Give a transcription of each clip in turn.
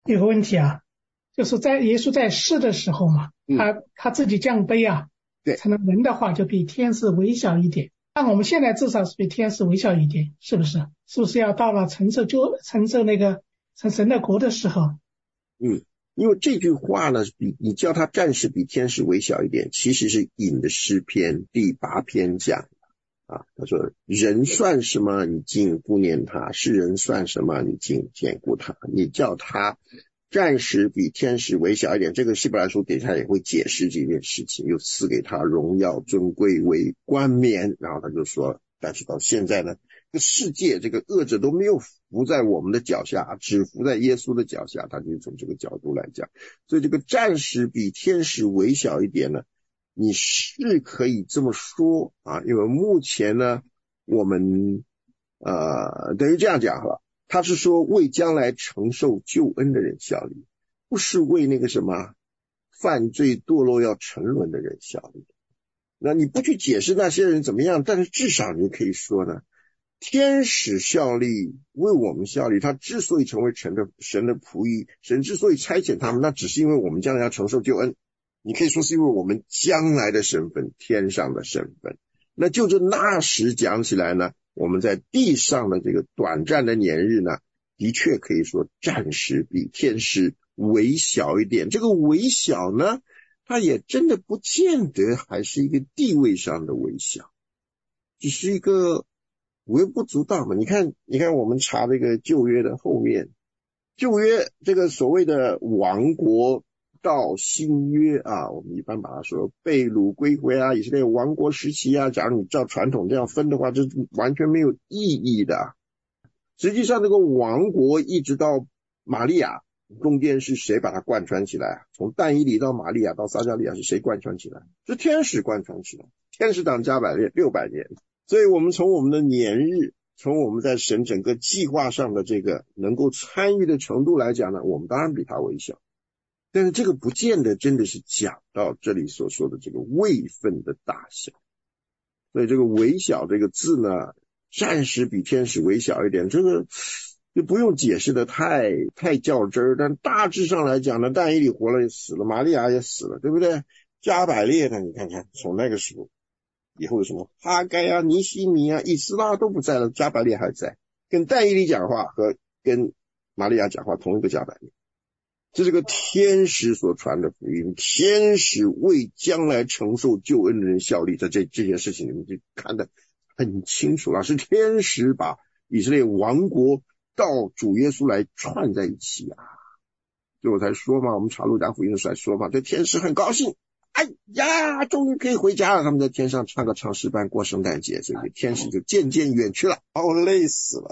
有个问题啊，就是在耶稣在世的时候嘛，他自己降卑啊， 对， 成了人的话就比天使微小一点。那我们现在至少是比天使微小一点，是不是？是不是要到了承受那个成神的国的时候？ 因为这句话呢，你叫他暂时比天使微小一点，其实是引的诗篇第8篇讲啊，他说人算什么，你竟顾念他；世人算什么，你竟眷顾他。你叫他暂时比天使微小一点，这个希伯来书等一下也会解释这件事情，又赐给他荣耀尊贵为冠冕。然后他就说，但是到现在呢，这个世界这个恶者都没有服在我们的脚下，只服在耶稣的脚下。他就从这个角度来讲，所以这个暂时比天使微小一点呢，你是可以这么说啊，因为目前呢，我们等于这样讲了，他是说为将来承受救恩的人效力，不是为那个什么犯罪堕落要沉沦的人效力。那你不去解释那些人怎么样，但是至少你可以说呢，天使效力，为我们效力，他之所以成为神的仆役，神之所以差遣他们，那只是因为我们将来要承受救恩。你可以说是因为我们将来的身份，天上的身份。那就这那时讲起来呢，我们在地上的这个短暂的年日呢，的确可以说暂时比天使微小一点。这个微小呢，它也真的不见得还是一个地位上的微小，只是一个微不足道嘛。你看我们查这个旧约的后面，旧约这个所谓的亡国到新约啊，我们一般把它说被掳归回啊，以色列亡国时期啊，假如你照传统这样分的话，这完全没有意义的。实际上这个亡国一直到玛利亚，中间是谁把它贯穿起来？从但以理到玛利亚到撒迦利亚是谁贯穿起来？是天使贯穿起来，天使党加百列600年。所以我们从我们的年日，从我们在神整个计划上的这个能够参与的程度来讲呢，我们当然比他微小。但是这个不见得真的是讲到这里所说的这个位分的大小。所以这个微小这个字呢，暂时比天使微小一点，这个就不用解释的太较真儿。但大致上来讲呢，但以理活了也死了，玛利亚也死了，对不对？加百列呢，你看看从那个时候以后有什么哈该啊、尼西米啊、以斯拉都不在了，加百列还在，跟但以理讲话和跟玛利亚讲话同一个加百列。这是个天使所传的福音，天使为将来承受救恩的人效力，在这件事情里面就看得很清楚了，是天使把以色列亡国到主耶稣来串在一起啊。所以我才说嘛，我们查路加福音的时候才说嘛，这天使很高兴，哎呀，终于可以回家了，他们在天上唱个唱诗班过圣诞节，所以天使就渐渐远去了，累死了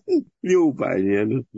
600年了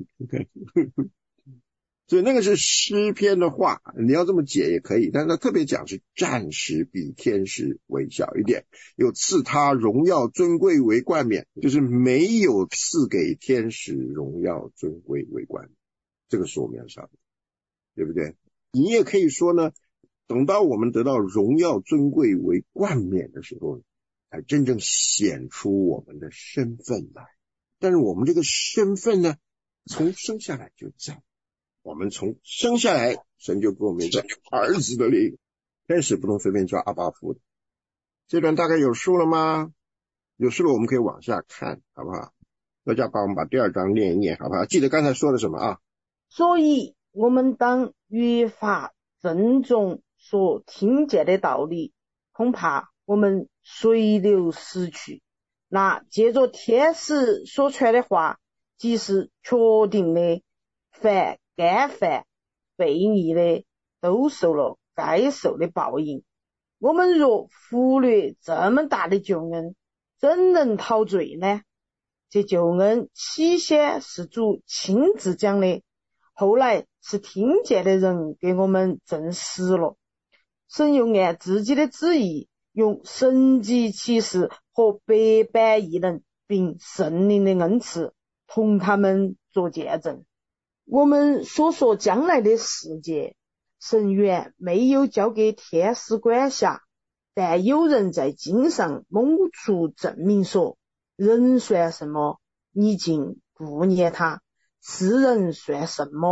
所以那个是诗篇的话，你要这么解也可以，但是他特别讲是暂时比天使微小一点，有赐他荣耀尊贵为冠冕，就是没有赐给天使荣耀尊贵为冠冕，这个是我们要晓得，对不对？你也可以说呢，等到我们得到荣耀尊贵为冠冕的时候，才真正显出我们的身份来。但是我们这个身份呢，从生下来就在。我们从生下来，神就给我们一个儿子的灵，天使不能随便叫阿爸父的。这段大概有数了吗？有数了，我们可以往下看，好不好？大家帮我们把第2章念一念，好不好？记得刚才说的什么啊？ 所以我们当越发郑重所听见的道理，恐怕我们随流失去。那接着天使所传的话，即是确定的，凡干犯悖逆的都受了该受的报应。我们若忽略这么大的救恩，怎能逃罪呢？这救恩起先是主亲自讲的，后来是听见的人给我们证实了。神又按自己的旨意，用神迹奇事和百般异能并圣灵的恩赐同他们作见证。我们所说将来的世界，神原没有交给天使管辖，但有人在经上猛出证明说，人算什么，你竟顾念他；世人算什么，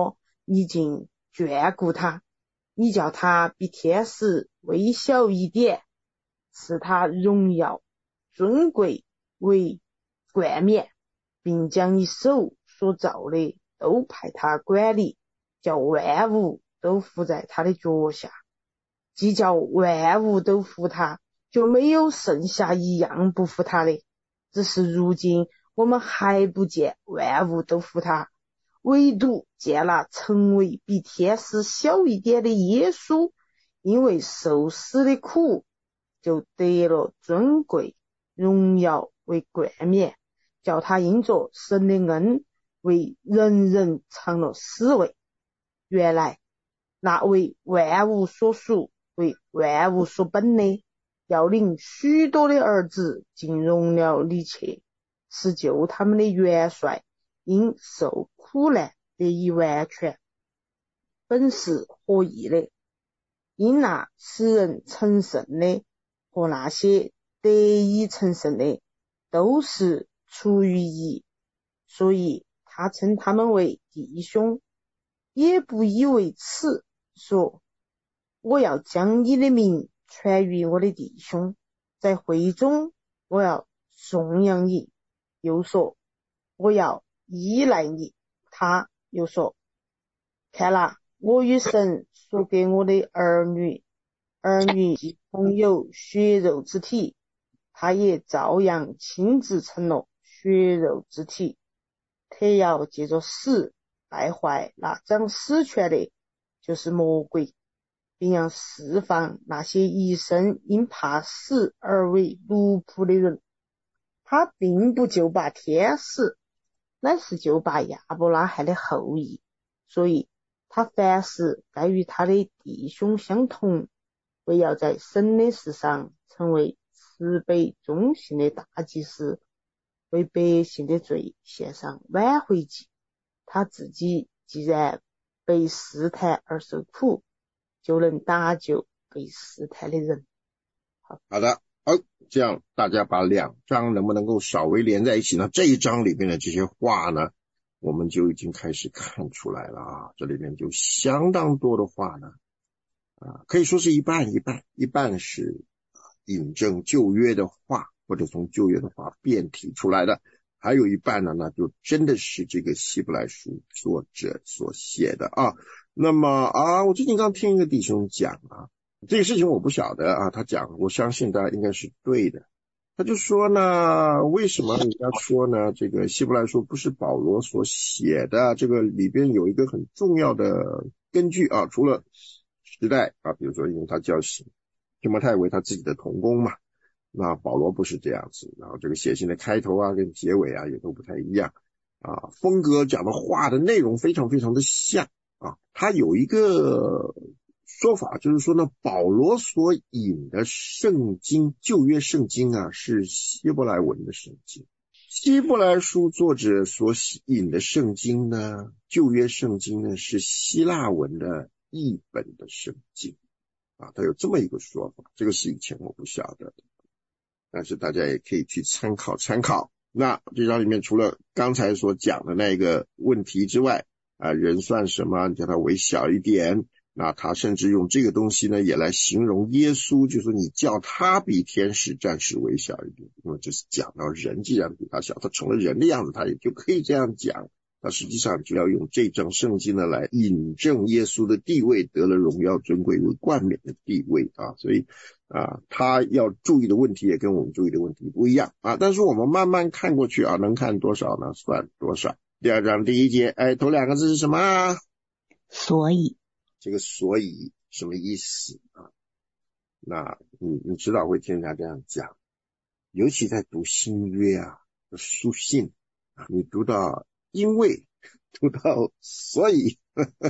已经眷顾他，你叫他比天使微小一点，赐他荣耀尊贵为冠冕，并将你手所造的都派他管理，叫万物都服在他的脚下。既叫万物都服他，就没有剩下一样不服他的。只是如今我们还不见万物都服他，唯独见那成为比天使小一点的耶稣，因为受死的苦，就得了尊贵荣耀为冠冕，叫他因着神的恩为人人尝了死味。原来那为万物所属为万物所本的，要领许多的儿子进荣耀里去，是救他们的元帅因受苦难得以完全，本是合意的。因那使人成圣的和那些得以成圣的都是出于义，所以他称他们为弟兄，也不以为耻，说我要将你的名传于我的弟兄，在会中我要颂扬你，又说我要依赖你。他又说，看啦，我与神所给我的儿女同有血肉之体，他也照样亲自成了血肉之体，特要借着死败坏那掌死权的，就是魔鬼，并要释放那些一生因怕死而为奴仆的人。他并不就把天使，乃是就把亚伯拉罕的后裔，所以他凡事该与他的弟兄相同，为要在神的事上成为慈悲忠信的大祭司，为百姓的罪献上挽回祭。他自己既然被试探而受苦，就能搭救被试探的人。 好的，好，这样大家把两章能不能够稍微连在一起呢？这一章里面的这些话呢，我们就已经开始看出来了啊，这里面就相当多的话呢，可以说是一半一半，一半是引证旧约的话，或者从旧约的话变体出来的，还有一半呢，那就真的是这个希伯来书作者所写的啊。那么我最近刚听一个弟兄讲这个事情我不晓得他讲，我相信大家应该是对的。他就说呢，为什么人家说呢，这个希伯来书不是保罗所写的？这个里边有一个很重要的根据除了时代比如说因为他叫提摩太为他自己的同工嘛，那保罗不是这样子，然后这个写信的开头跟结尾也都不太一样风格讲的话的内容非常非常的像他有一个说法，就是说呢，保罗所引的圣经，旧约圣经是希伯来文的圣经，希伯来书作者所引的圣经呢，旧约圣经呢是希腊文的译本的圣经他有这么一个说法，这个是以前我不晓得的，但是大家也可以去参考参考。那这章里面除了刚才所讲的那个问题之外人算什么，你叫他微小一点，那他甚至用这个东西呢也来形容耶稣，就是说你叫他比天使暂时微小一点，因为这是讲到人既然比他小，他成了人的样子，他也就可以这样讲。他实际上就要用这章圣经呢来引证耶稣的地位，得了荣耀尊贵为冠冕的地位所以他要注意的问题也跟我们注意的问题不一样但是我们慢慢看过去能看多少呢算多少。第二章第一节头两个字是什么所以。 这个所以什么意思那你知道会听人家这样讲，尤其在读新约书信你读到因为，读到所以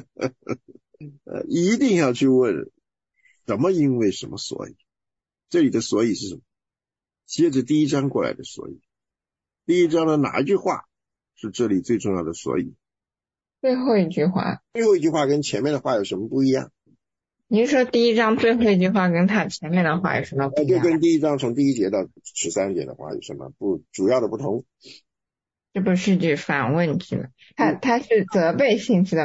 一定要去问什么因为什么所以，这里的所以是什么？接着第一章过来的所以，第一章的哪一句话是这里最重要的所以？ 最后一句话。 最后一句话跟前面的话有什么不一样？ 您说第一章最后一句话跟他前面的话有什么不一样？ 就跟第一章从第1节到13节的话有什么主要的不同？ 这不是句反问句吗？它是责备性质的嘛？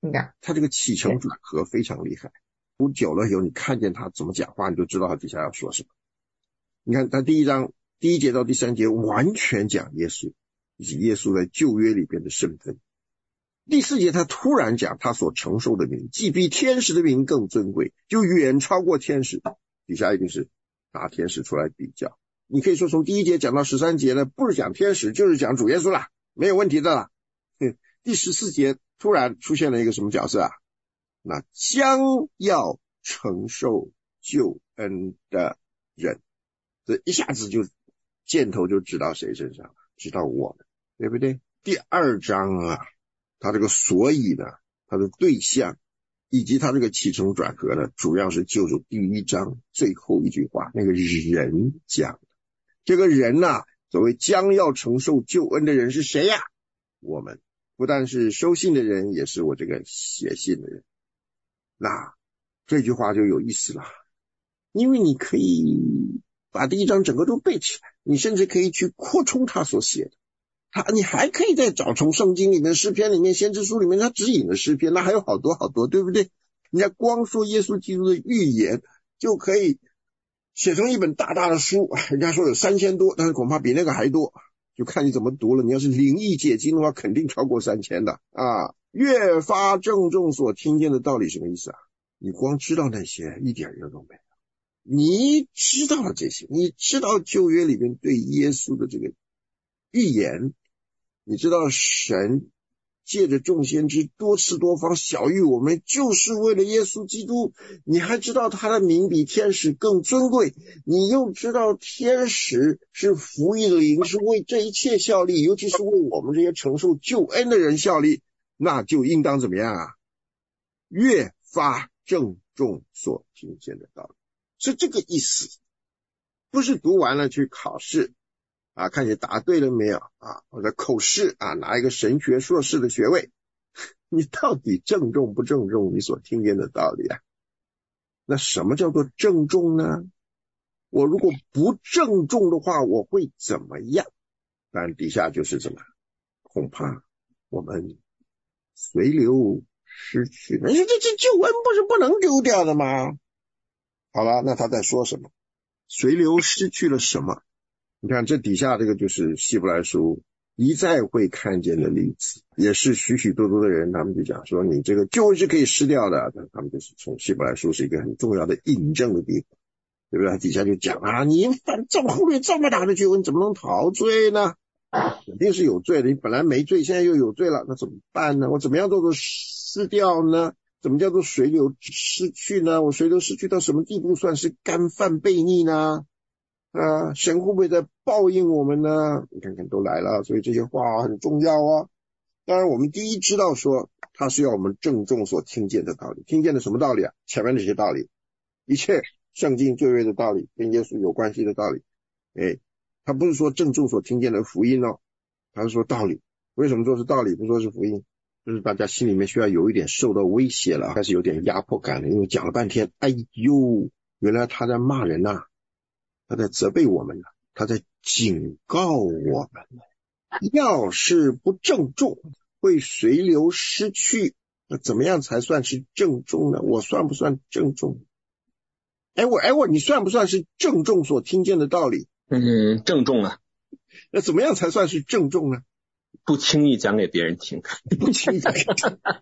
应该他这个起承转合非常厉害，读久了以后，你看见他怎么讲话，你就知道他底下要说什么。你看他第一章第1节到第3节完全讲耶稣以及耶稣在旧约里边的身份。第4节他突然讲他所承受的名既比天使的名更尊贵，就远超过天使。底下一定是拿天使出来比较。你可以说从第1节讲到13节呢，不是讲天使就是讲主耶稣啦，没有问题的啦。第14节突然出现了一个什么角色啊？那将要承受救恩的人，这一下子就箭头就指到谁身上？指到我们，对不对？第2章啊，它这个所以呢，它的对象以及它这个起承转合呢，主要是就着第1章最后一句话那个人讲的。这个人啊，所谓将要承受救恩的人是谁呀？我们不但是收信的人，也是我这个写信的人。那这句话就有意思了，因为你可以把第1章整个都背起来，你甚至可以去扩充他所写的。你还可以再找从圣经里面、诗篇里面、先知书里面他指引的诗篇，那还有好多好多，对不对？人家光说耶稣基督的预言就可以写成一本大大的书，人家说有3000多，但是恐怕比那个还多，就看你怎么读了。你要是灵意解经的话，肯定超过3000的啊！越发郑重所听见的道理什么意思啊？你光知道那些一点用都没有，你知道了这些，你知道旧约里面对耶稣的这个预言，你知道神借着众先知多次多方晓谕我们，就是为了耶稣基督。你还知道他的名比天使更尊贵，你又知道天使是服役的灵，是为这一切效力，尤其是为我们这些承受救恩的人效力，那就应当怎么样啊？越发郑重所听见的道理，是这个意思。不是读完了去考试啊，看你答对了没有啊，或者口试啊，拿一个神学硕士的学位，你到底郑重不郑重你所听见的道理啊？那什么叫做郑重呢？我如果不郑重的话，我会怎么样？当然底下就是怎么，恐怕我们随流失去。这救恩不是不能丢掉的吗？好了，那他在说什么？随流失去了什么？你看这底下这个就是希伯来书一再会看见的例子，也是许许多多的人他们就讲说你这个救恩是可以失掉的，他们就是从希伯来书是一个很重要的印证的地方，对不对？底下就讲啊，你这么忽略这么大的救恩怎么能逃罪呢？肯定是有罪的，你本来没罪现在又有罪了，那怎么办呢？我怎么样做失掉呢？怎么叫做随流失去呢？我随流失去到什么地步算是干犯悖逆呢？神会不会在报应我们呢？你看看都来了，所以这些话很重要啊。当然我们第一知道说它是要我们郑重所听见的道理。听见的什么道理啊？前面这些道理，一切圣经旧约的道理，跟耶稣有关系的道理。他不是说郑重所听见的福音哦，他是说道理。为什么说是道理不说是福音？就是大家心里面需要有一点受到威胁了，开始有点压迫感了，因为讲了半天，哎呦，原来他在骂人啊，他在责备我们呢，他在警告我们，要是不郑重会随流失去。那怎么样才算是郑重呢？我算不算郑重？你算不算是郑重所听见的道理？ 郑重啊。 那怎么样才算是郑重呢？ 不轻易讲给别人听。 不轻易讲给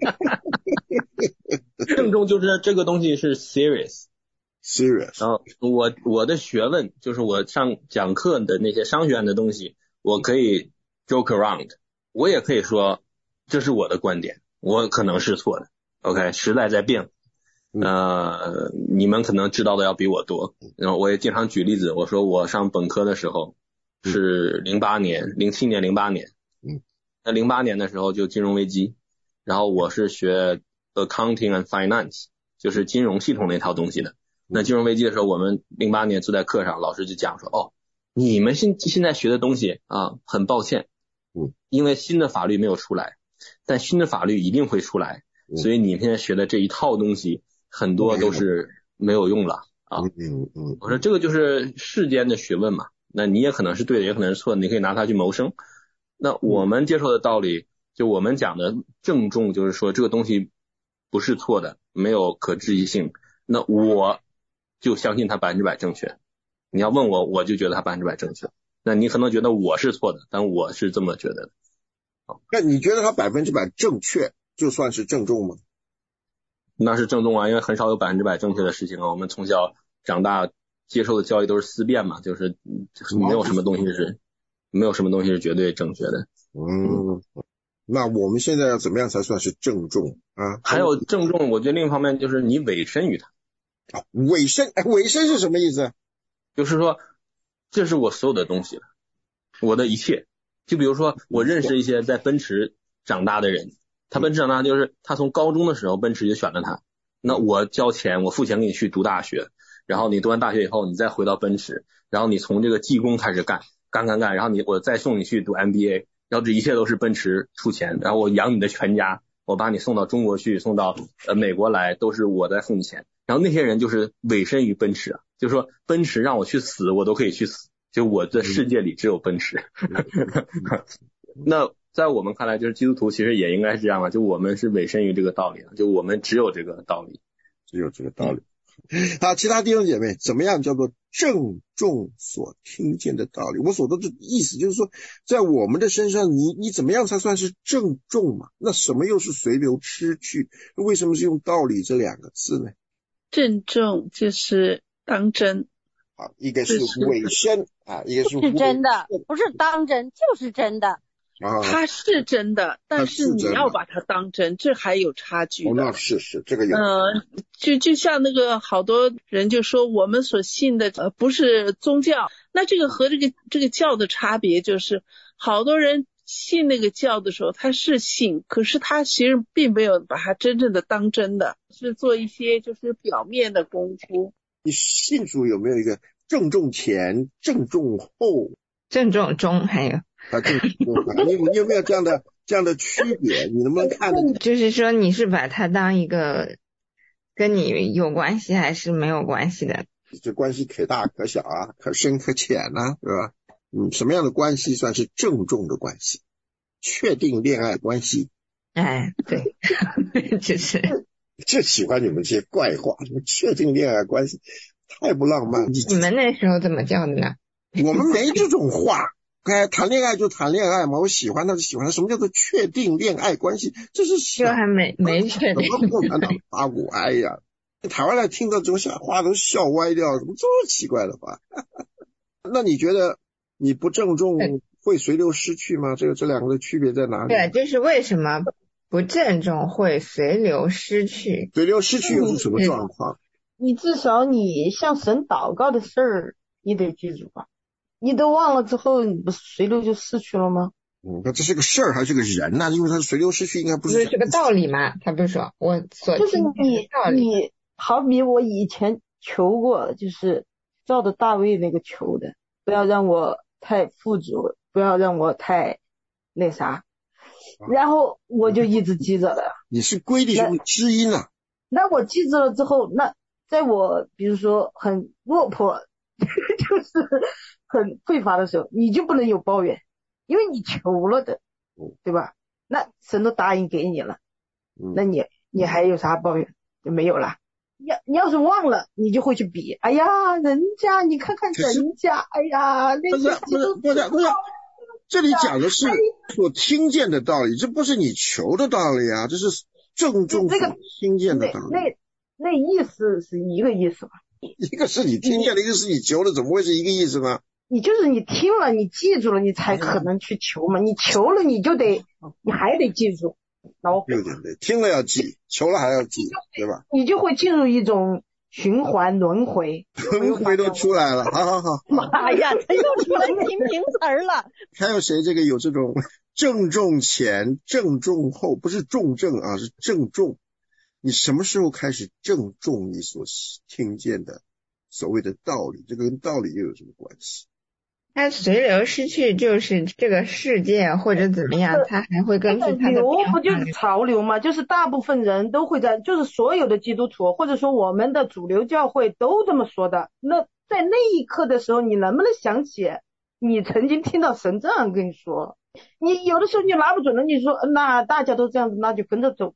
郑重就是这个东西是 serious。然后我的学问就是我上讲课的那些商学院的东西，我可以 joke around， 我也可以说这是我的观点，我可能是错的。OK， 时代在变，你们可能知道的要比我多。然后我也经常举例子，我说我上本科的时候是07年、08年。那08年的时候就金融危机，然后我是学 accounting and finance， 就是金融系统那套东西的。那金融危机的时候，我们08年坐在课上，老师就讲说，你们现在学的东西啊，很抱歉，因为新的法律没有出来，但新的法律一定会出来，所以你们现在学的这一套东西很多都是没有用了啊。我说这个就是世间的学问嘛，那你也可能是对的，也可能是错的，你可以拿它去谋生。那我们接受的道理，就我们讲的郑重，就是说这个东西不是错的，没有可质疑性，那我就相信它100%正确。你要问我，我就觉得它100%正确。那你可能觉得我是错的，但我是这么觉得的。 那你觉得它100%正确，就算是正重吗？ 那是正重啊，因为很少有100%正确的事情啊。我们从小长大接受的教育都是思辨嘛，就是没有什么东西是绝对正确的。 那我们现在要怎么样才算是正重啊？ 还有正重，我觉得另一方面就是你委身于它。 委身是什么意思？ 就是说，这是我所有的东西了，我的一切。就比如说，我认识一些在奔驰长大的人，他奔驰长大就是他从高中的时候奔驰就选了他。那我交钱，我付钱给你去读大学，然后你读完大学以后，你再回到奔驰，然后你从这个技工开始干，然后我再送你去读 MBA， 然后这一切都是奔驰出钱，然后我养你的全家，我把你送到中国去，送到美国来，都是我在付你钱。然后那些人就是委身于奔驰啊，就是说奔驰让我去死，我都可以去死，就我的世界里只有奔驰。那在我们看来，就是基督徒其实也应该是这样啊，就我们是委身于这个道理，就我们只有这个道理。 好，其他弟兄姐妹，怎么样叫做正中所听见的道理？我所说的意思就是说，在我们的身上，你怎么样才算是正中嘛？那什么又是随流失去？为什么是用道理这2个字呢？ 正中就是当真。 好，一个是委身啊，一个是真的，不是当真就是真的。 它是真的，但是你要把它当真，这还有差距的。 那是这个有。 就像那个好多人就说我们所信的不是宗教，那这个和这个教的差别就是好多人信那个教的时候他是信，可是他其实并没有把它真正的当真的，是做一些就是表面的功夫。 你信主有没有一个正中前、正中后、 正中中还有你有没有这样的区别？你能不能看得？ 就是说你是把它当一个跟你有关系还是没有关系的？ 这关系可大可小啊，可深可浅啊，对吧？什么样的关系算是正中的关系？确定恋爱关系？ 哎，对， 就喜欢你们这些怪话，什么确定恋爱关系，太不浪漫。 你们那时候怎么叫的呢？ 我们没这种话。谈恋爱就谈恋爱嘛，我喜欢他就喜欢他。什么叫做确定恋爱关系？这是就还没确定。 共产党打鼓，哎呀，台湾人听到这种话都笑歪掉，怎么这么奇怪的话？那你觉得你不正中会随流失去吗？这2个的区别在哪里？ 对，就是为什么不正中会随流失去？ 随流失去又是什么状况？ 你至少你向神祷告的事儿，你得记住吧。你都忘了之后，你不是随流就失去了吗？ 那这是个事儿还是个人呢？因为他是随流失去，应该不是。 这是个道理嘛？他不是说我所就是你好比我以前求过，就是照着大卫那个求的，不要让我太富足，不要让我太那啥，然后我就一直记着了。 你是归弟兄知音啊？ 那我记着了之后，那在我比如说很落魄，就是很匮乏的时候，你就不能有抱怨，因为你求了的，对吧？那神都答应给你了，那你还有啥抱怨？就没有了。你要是忘了，你就会去比，哎呀，人家你看看人家，哎呀，那些不是，这里讲的是所听见的道理，这不是你求的道理啊，这是正中所听见的道理。 那意思是一个意思吧？ 一个是你听见的，一个是你求的，怎么会是一个意思呢？ 你就是你听了，你记住了，你才可能去求嘛。你求了，你还得记住。 对，听了要记，求了还要记，对吧？ 你就会进入一种循环轮回都出来了。好。 妈呀，这又出来新名词了。 还有谁这个有这种正中前、正中后，不是重正啊，是正中。你什么时候开始正中你所听见的所谓的道理？这个跟道理又有什么关系？ 它随流失去就是这个世界或者怎么样，它还会根据它的流不就是潮流吗？就是大部分人都会就是所有的基督徒或者说我们的主流教会都这么说的。那在那一刻的时候，你能不能想起你曾经听到神这样跟你说？你有的时候你拿不准了，你说那大家都这样子，那就跟着走吧。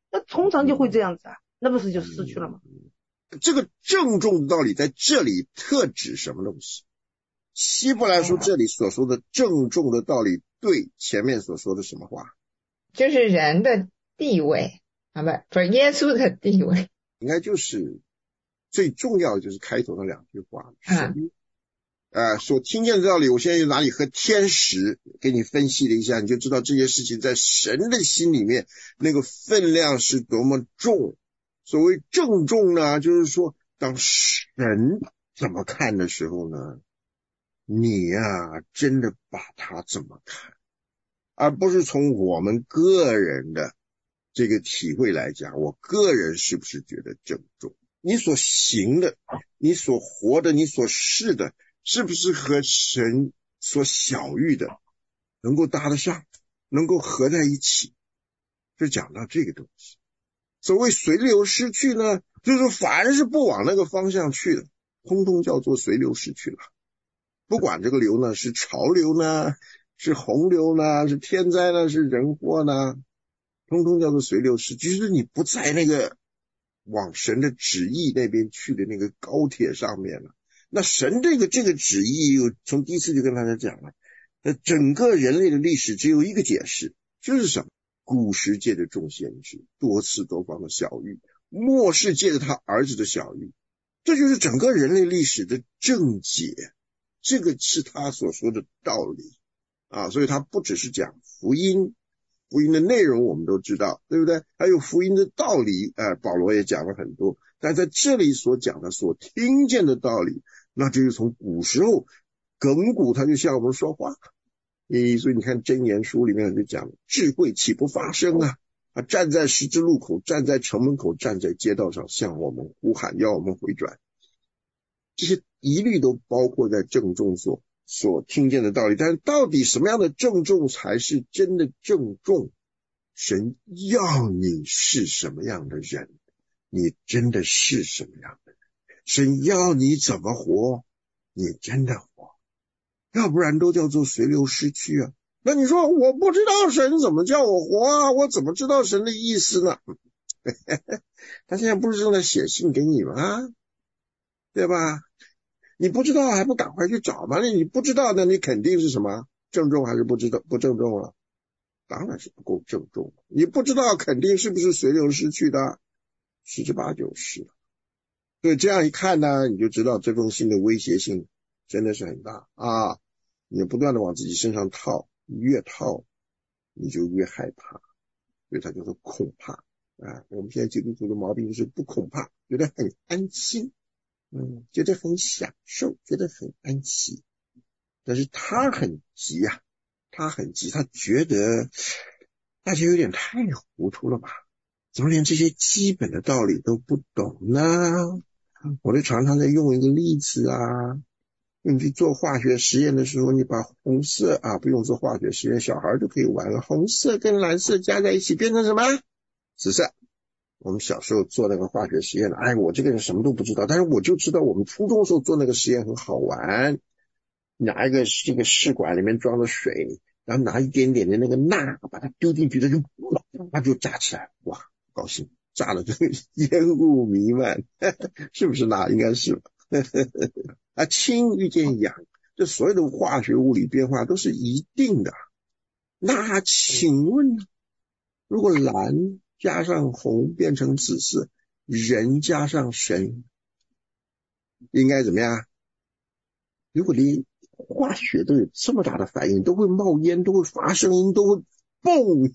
那通常就会这样子啊，那不是就失去了吗？ 这个郑重的道理在这里特指什么东西？希伯来书这里所说的郑重的道理对前面所说的什么话？ 就是人的地位啊，不是耶稣的地位， 应该就是最重要的就是开头的2句话。神所听见的道理，我现在拿你和天使给你分析了一下，你就知道这些事情在神的心里面那个分量是多么重。所谓郑重呢，就是说当神怎么看的时候呢，你真的把它怎么看，而不是从我们个人的这个体会来讲，我个人是不是觉得郑重，你所行的，你所活的，你所事的，是不是和神所晓喻的能够搭得上，能够合在一起，就讲到这个东西。所谓随流失去呢，就是凡是不往那个方向去的，通通叫做随流失去了。不管这个流呢是潮流呢，是洪流呢，是天灾呢，是人祸呢，通通叫做随流失去，就是你不在那个往神的旨意那边去的那个高铁上面了。那神这个旨意从第一次就跟大家讲了，整个人类的历史只有一个解释，就是什么？古时借着众先知多次多方的晓谕，末世借着他儿子的晓谕，这就是整个人类历史的正解。这个是他所说的道理所以他不只是讲福音，福音的内容我们都知道，对不对？还有福音的道理保罗也讲了很多，但在这里所讲的所听见的道理，那就是从古时候亘古他就向我们说话。所以你看箴言书里面就讲，智慧岂不发声站在十字路口，站在城门口，站在街道上，向我们呼喊，要我们回转。这些一律都包括在郑重所听见的道理。但是到底什么样的郑重才是真的郑重？神要你是什么样的人，你真的是什么样的人。神要你怎么活，你真的活，要不然都叫做随流失去啊。那你说我不知道神怎么叫我活我怎么知道神的意思呢？他现在不是正在写信给你吗？对吧？你不知道还不赶快去找吗？你不知道那你肯定是什么郑重还是不郑重了？当然是不够郑重。你不知道肯定是不是随流失去的，10之8九是。所以这样一看呢，你就知道这封信的威胁性真的是很大你不断的往自己身上套，越套你就越害怕，所以它叫做恐怕我们现在基督徒的毛病就是不恐怕，觉得很安心觉得很享受，觉得很安息。但是他很急他很急，他觉得大家有点太糊涂了吧？怎么连这些基本的道理都不懂呢？我就常常在用一个例子你去做化学实验的时候，你把红色不用做化学实验，小孩就可以玩了。红色跟蓝色加在一起变成什么？紫色。我们小时候做那个化学实验我这个人什么都不知道，但是我就知道我们初中时候做那个实验很好玩，拿一个这个试管里面装了水，然后拿一点点的那个钠把它丢进去，它就炸起来，哇，高兴，炸了这个烟雾弥漫是不是钠？应该是吧氢遇见氧，这所有的化学物理变化都是一定的。那请问如果蓝加上红变成紫色，人加上神应该怎么样？如果连化学都有这么大的反应，都会冒烟，都会发声音，都会蹦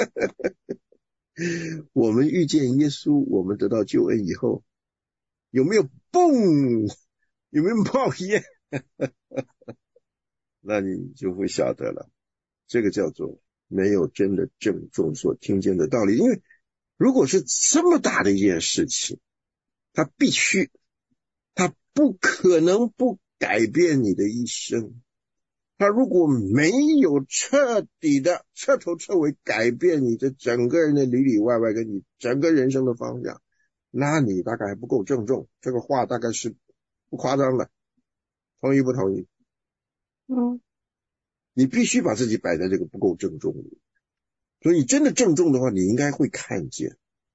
我们遇见耶稣，我们得到救恩以后，有没有蹦？有没有冒烟？那你就会晓得了，这个叫做没有真的郑重所听见的道理。因为如果是这么大的一件事情，它不可能不改变你的一生。它如果没有彻底的彻头彻尾改变你的整个人的里里外外跟你整个人生的方向，那你大概还不够郑重。这个话大概是不夸张的，同意不同意？你必须把自己摆在这个不够郑重里。所以你真的郑重的话，你应该会看见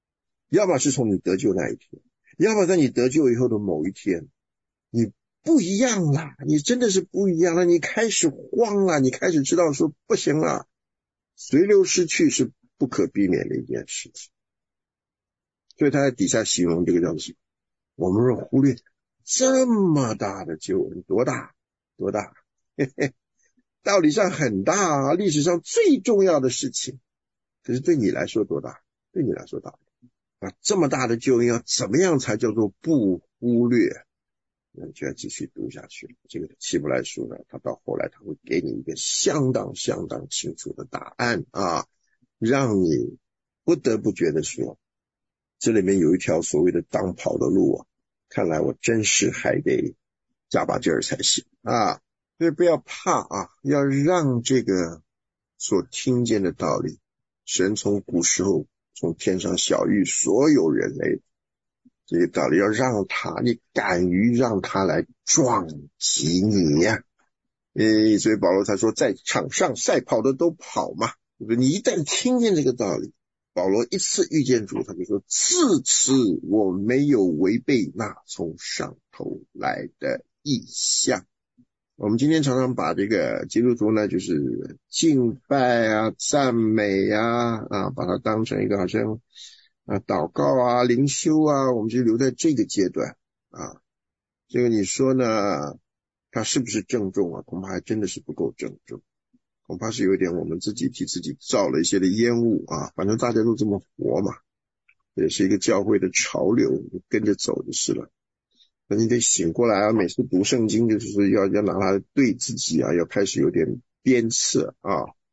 要么是从你得救那一天，要么在你得救以后的某一天，你不一样了，你真的是不一样了，你开始慌了，你开始知道说不行了，随流失去是不可避免的一件事情。所以他在底下形容这个叫什么？我们是忽略这么大的救恩，多大多大，嘿嘿，道理上很大啊，历史上最重要的事情，可是对你来说多大？对你来说大啊，这么大的救恩要怎么样才叫做不忽略？那你就要继续读下去。这个希伯来书呢，他到后来他会给你一个相当清楚的答案啊，让你不得不觉得说，这里面有一条所谓的当跑的路啊，看来我真是还得加把劲儿才行啊。所以不要怕啊，要让这个所听见的道理，神从古时候从天上晓谕所有人类，这个道理要让他，你敢于让他来撞击你呀。所以保罗才说，在场上赛跑的都跑嘛，你一旦听见这个道理，保罗一次遇见主，他就说，自此我没有违背那从上头来的意向。我们今天常常把这个基督徒呢，就是敬拜啊、赞美啊，把它当成一个好像祷告啊、灵修啊，我们就留在这个阶段啊。这个你说呢，它是不是郑重啊？恐怕还真的是不够郑重，恐怕是有点我们自己替自己造了一些的烟雾啊。反正大家都这么活嘛，也是一个教会的潮流，跟着走就是了。那你得醒过来啊！每次读圣经就是要拿它对自己啊，要开始有点鞭策啊。